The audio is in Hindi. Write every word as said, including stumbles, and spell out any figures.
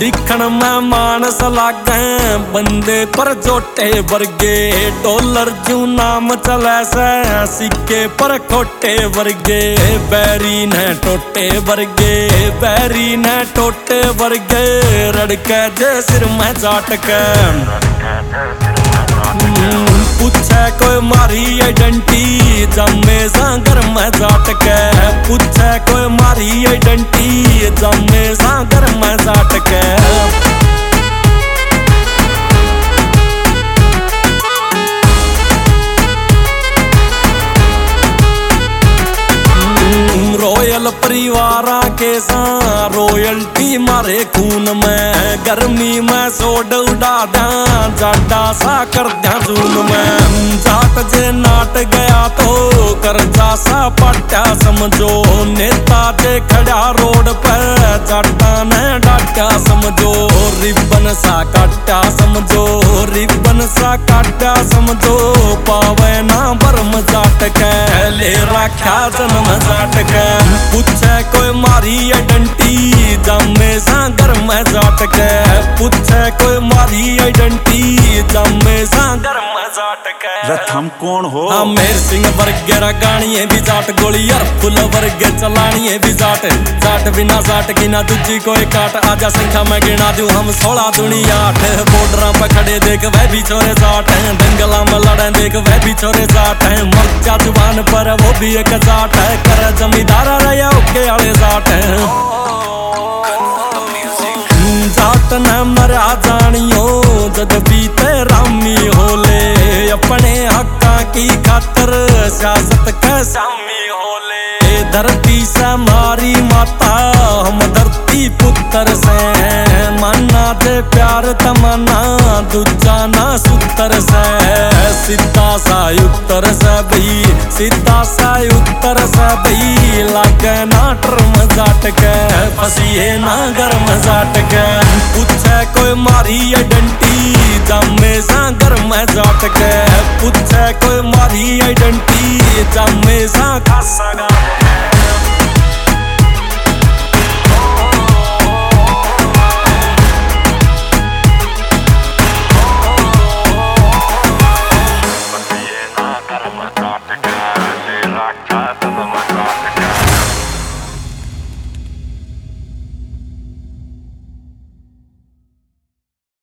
दिखण में मानस लागे बंदे पर जोटे वर्गे, डॉलर जू नाम चले से सिक्के पर खोटे वर्गे, बैरी ने टोटे वर्गे, बैरी ने टोटे वर्गे, रड़के जे सिर में जाट के पूछे कोई मारी आइडेंटिटी जमे सांगर में जाट के, पूछे कोई मारी आइडेंटिटी जमे सांगर में जाट के। रॉयल परिवारा के सा रॉयल्टी मारे खून में, गर्मी में सोड उड़ा द्या जाडा सा कर द्या जून में, जाट जे नाट गया तो कर्जा सा पट्या समझो, नेता जे खड़ा रोड पर जाटा ने डाटा समझो, रिबन सा काटा समझो, रिबन सा काटा समझो, पावे ना बर्म जाट के ले रखा जन्म जाट के, पूछे कोई मारी आइडेंटिटी जमे सांगर में जाट के, पूछे कोई मारी आइडेंटिटी जमे सांगर में जाट के। हम कौन हो? मेर सिंह वर्गे गाणिये भी जाट, गोलियार फुल वर्गे चलानिये भी जाट, जाट बिना जाट की ना दूजी कोई काट, आजा संख्या में गिना दूं हम सोलह दुनी आठ, बॉर्डर पे खड़े देख वह भी छोरे जाट हैं, दंगला में लड़े देख वह भी छोरे जाट हैं, मर्चा जुबान पर वो भी एक जाट है, कर जमींदार रहे ओके आले जाट हैं। जाट न मरा जानियो जद बीते रामी होले, अपने हक्का की खातर सियासत के सामी होले, धरती से मारी माता हम धरती पुत्र से, माना दे प्यार तमन्ना दूजा ना सुतर से, सीधा सा उत्तर से भी सीधा सा उत्तर से भी लागे ना टर्म जाट के, फसिए ना गर्म जाट के, पूछे कोई मारी आइडेंटिटी जमे सांगर में जाट के, पूछे कोई मारी आइडेंटिटी जमे सा खासा